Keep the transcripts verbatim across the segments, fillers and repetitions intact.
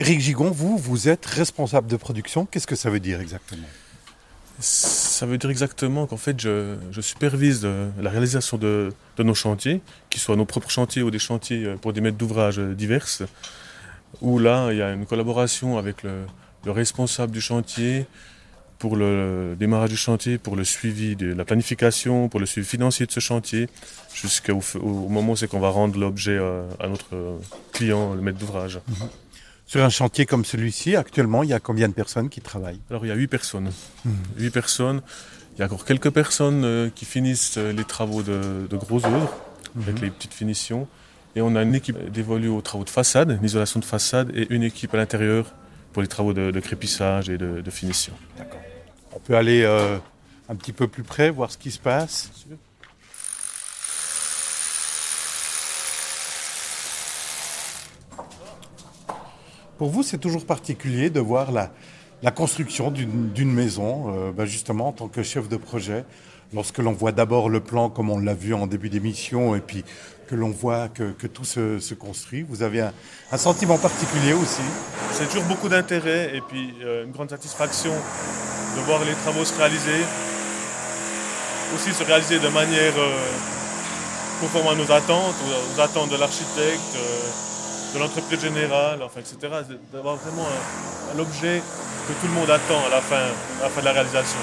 Éric Gigon, vous, vous êtes responsable de production. Qu'est-ce que ça veut dire exactement ? Ça veut dire exactement qu'en fait, je, je supervise de, la réalisation de, de nos chantiers, qu'ils soient nos propres chantiers ou des chantiers pour des maîtres d'ouvrage diverses, où là, il y a une collaboration avec le, le responsable du chantier pour le démarrage du chantier, pour le suivi de la planification, pour le suivi financier de ce chantier, jusqu'au au moment où c'est qu'on va rendre l'objet à notre client, le maître d'ouvrage. Mmh. Sur un chantier comme celui-ci, actuellement, il y a combien de personnes qui travaillent ? Alors, il y a huit personnes. Mmh. huit personnes. Il y a encore quelques personnes euh, qui finissent les travaux de, de gros œuvres, mmh. avec les petites finitions. Et on a une équipe dévolue aux travaux de façade, l'isolation de façade, et une équipe à l'intérieur pour les travaux de, de crépissage et de, de finition. D'accord. On peut aller euh, un petit peu plus près, voir ce qui se passe. Bien sûr. Pour vous, c'est toujours particulier de voir la, la construction d'une, d'une maison, euh, ben justement en tant que chef de projet, lorsque l'on voit d'abord le plan comme on l'a vu en début d'émission, et puis que l'on voit que, que tout se, se construit. Vous avez un, un sentiment particulier aussi ? C'est toujours beaucoup d'intérêt et puis euh, une grande satisfaction de voir les travaux se réaliser, aussi se réaliser de manière euh, conforme à nos attentes, aux, aux attentes de l'architecte, euh, de l'entreprise générale, enfin, et cetera. D'avoir vraiment un, un objet que tout le monde attend à la fin, à la fin de la réalisation.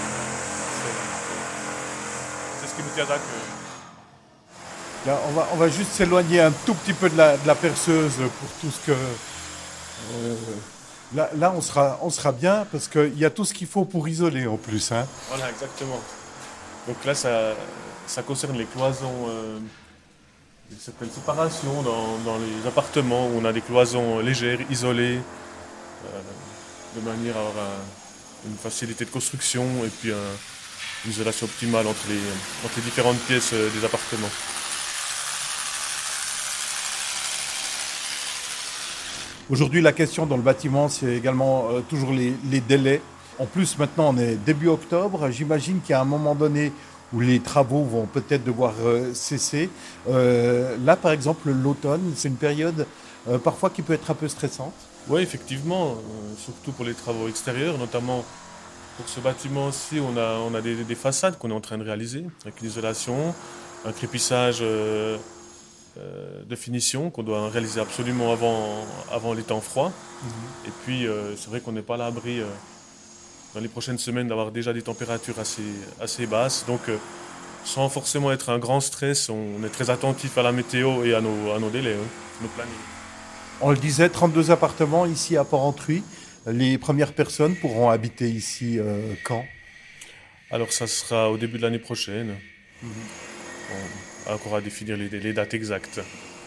C'est, c'est ce qui nous tient à cœur. Là, on va, on va juste s'éloigner un tout petit peu de la, de la perceuse pour tout ce que... Euh, là, là on, sera, on sera bien parce qu'il y a tout ce qu'il faut pour isoler en plus. Hein. Voilà, exactement. Donc là, ça, ça concerne les cloisons, euh, certaines séparations dans, dans les appartements où on a des cloisons légères, isolées, euh, de manière à avoir un, une facilité de construction et puis un, une isolation optimale entre les, entre les différentes pièces euh, des appartements. Aujourd'hui, la question dans le bâtiment, c'est également euh, toujours les, les délais. En plus, maintenant, on est début octobre. J'imagine qu'il y a un moment donné où les travaux vont peut-être devoir euh, cesser. Euh, là, par exemple, l'automne, c'est une période euh, parfois qui peut être un peu stressante. Oui, effectivement, euh, surtout pour les travaux extérieurs, notamment pour ce bâtiment-ci, on a, on a des, des façades qu'on est en train de réaliser, avec l'isolation, un crépissage euh, euh, de finition qu'on doit réaliser absolument avant, avant les temps froids. Mmh. Et puis, euh, c'est vrai qu'on n'est pas à l'abri... Euh, dans les prochaines semaines d'avoir déjà des températures assez, assez basses. Donc, euh, sans forcément être un grand stress, on est très attentif à la météo et à nos, à nos délais, hein, nos plannings. On le disait, trente-deux appartements ici à Port-Entruy. Les premières personnes pourront habiter ici euh, quand ? Alors, ça sera au début de l'année prochaine. Mmh. On a encore à définir les, les dates exactes.